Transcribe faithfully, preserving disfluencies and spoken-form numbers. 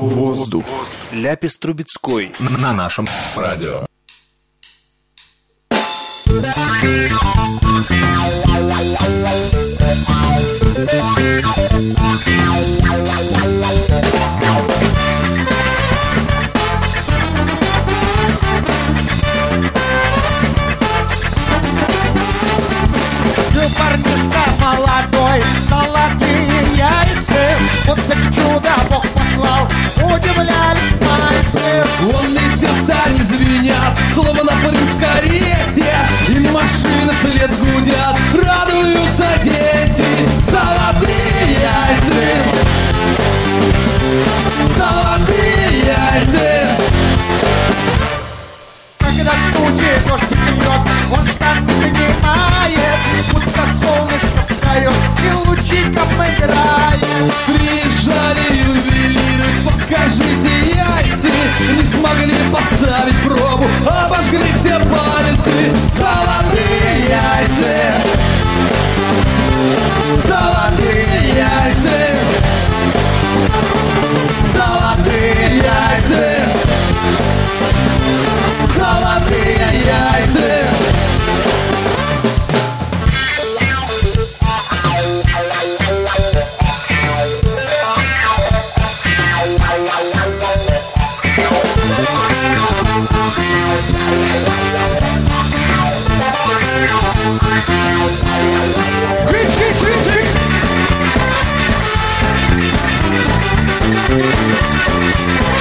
Воздух. Ляпис Трубецкой На нашем радио. Парнишка молодой, золотые яйца, вот так чудо Бог послал, удивлялись пальцы. Лунные детали звенят, словно парень в карете, и машины вслед гудят, радуются дети. Золотые яйца, золотые яйца. Когда тучи дождик льет, он штаны занимает, будто солнышко встает и лучиком играет. Приезжали ювелиры, покажите яйца, не смогли поставить пробу, обожгли все пальцы. Золотые яйца, золотые яйца, золотые яйца, золотые яйца. Крич, крич, крич, крич!